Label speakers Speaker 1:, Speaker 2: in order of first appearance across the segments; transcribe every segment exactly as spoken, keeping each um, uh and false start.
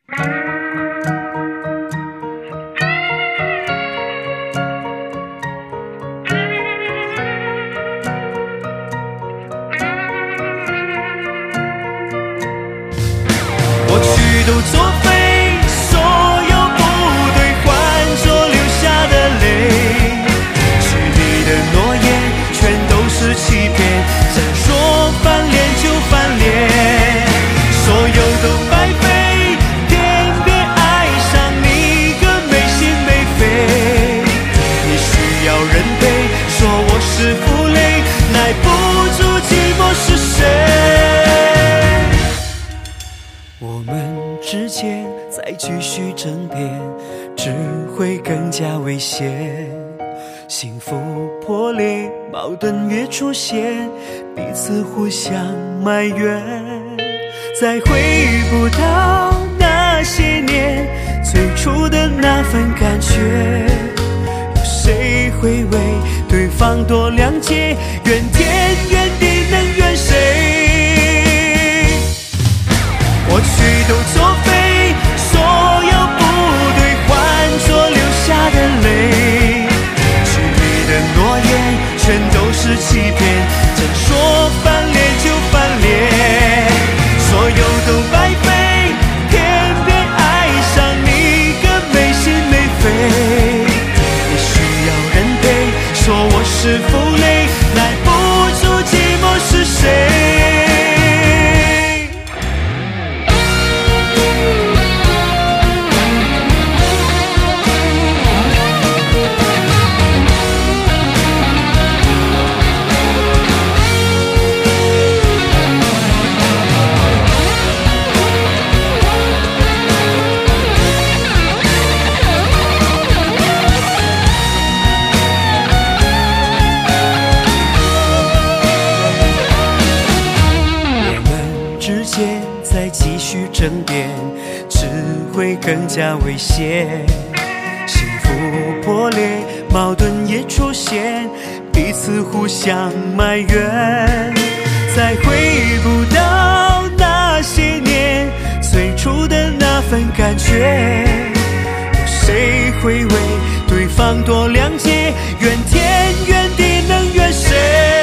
Speaker 1: 过去都作废，所有不对换作留下的泪，许你的诺言全都是欺骗，想说翻脸就翻脸，所有都白费，偏偏爱上你个没心没肺，你需要人陪，说我是负累，耐不住寂寞是谁？我们之间再继续争辩，只会更加危险。幸福破裂，矛盾越出现，彼此互相埋怨，再回不到那些年最初的那份感觉。有谁会为对方多谅解？怨天怨地能怨谁？过去都作废，所有不对换作留下的泪，许你的诺言全都是欺骗，真说翻脸就翻脸，所有都白费，偏偏爱上你个没心没肺，你需要人陪，说我是负累，耐不住寂寞是谁？再继续争辩，只会更加危险。幸福破裂，矛盾也出现，彼此互相埋怨，再回不到那些年最初的那份感觉。有谁会为对方多谅解？怨天怨地能怨谁？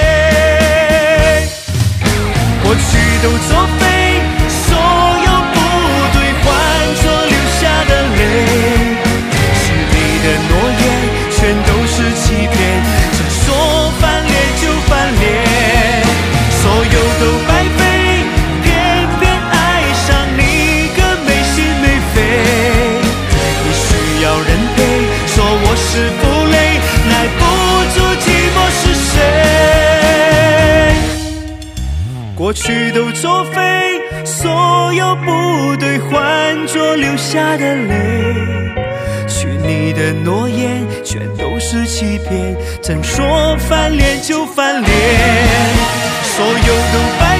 Speaker 1: 过去都作废，所有不对换作留下的泪，是你的诺言全都是欺骗，真说翻脸就翻脸，所有都白费，偏偏爱上你个没心没肺，你需要人陪，说我是负累，耐不住寂寞是谁？过去都作废，所有不对换作留下的泪，许你的诺言全都是欺骗，真说翻脸就翻脸，所有都白